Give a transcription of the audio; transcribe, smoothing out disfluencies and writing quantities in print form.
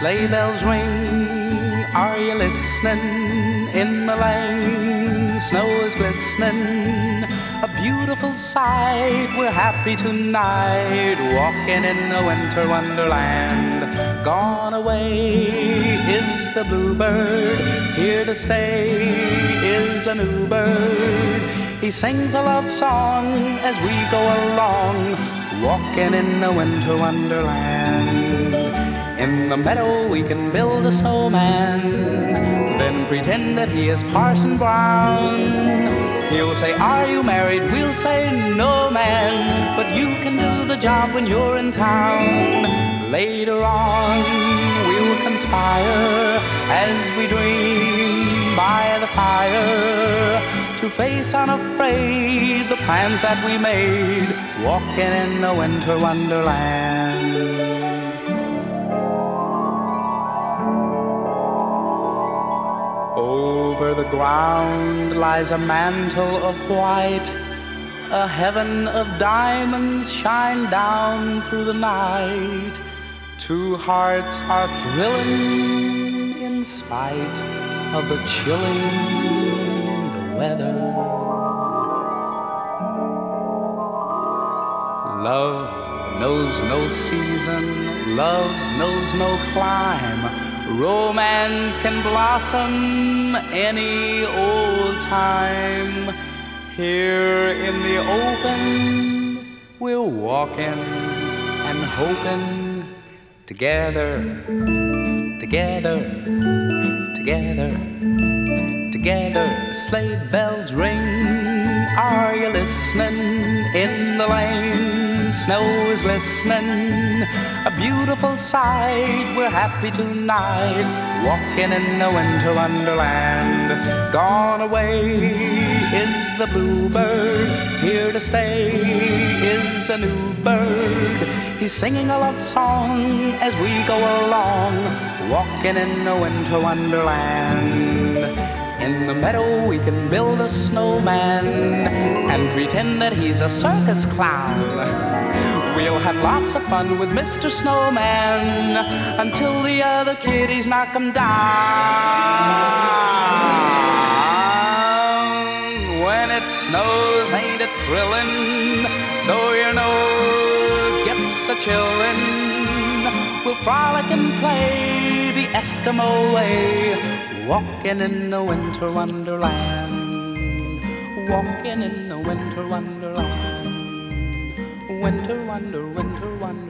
Sleigh bells ring, are you listening? In the lane, snow is glistening. A beautiful sight, we're happy tonight, walking in a winter wonderland. Gone away is the bluebird, here to stay is a new bird. He sings a love song as we go along, walking in a winter wonderland. In the meadow we can build a snowman, then pretend that he is Parson Brown. He'll say, "Are you married?" We'll say, "No, man," but you can do the job when you're in town. Later on we'll conspire as we dream by the fire to face unafraid the plans that we made, walking in a winter wonderland. Over the ground lies a mantle of white, a heaven of diamonds shine down through the night. Two hearts are thrilling in spite of the chilling the weather. Love knows no season, love knows no clime. Romance can blossom any old time. Here in the open, we're walking and hoping, together, together, together, together. Sleigh bells ring, are you listening? In the lane, snow is glistening. A beautiful sight, we're happy tonight, walking in a winter wonderland. Gone away is the bluebird, here to stay is a new bird. He's singing a love song as we go along, walking in a winter wonderland. In the meadow we can build a snowman and pretend that he's a circus clown. We'll have lots of fun with Mr. Snowman until the other kitties knock him down. When it snows, ain't it thrilling? Though your nose gets a chillin', we'll frolic and play the Eskimo way, walking in a winter wonderland, walking in a winter wonderland. Winter wonder, winter wonder.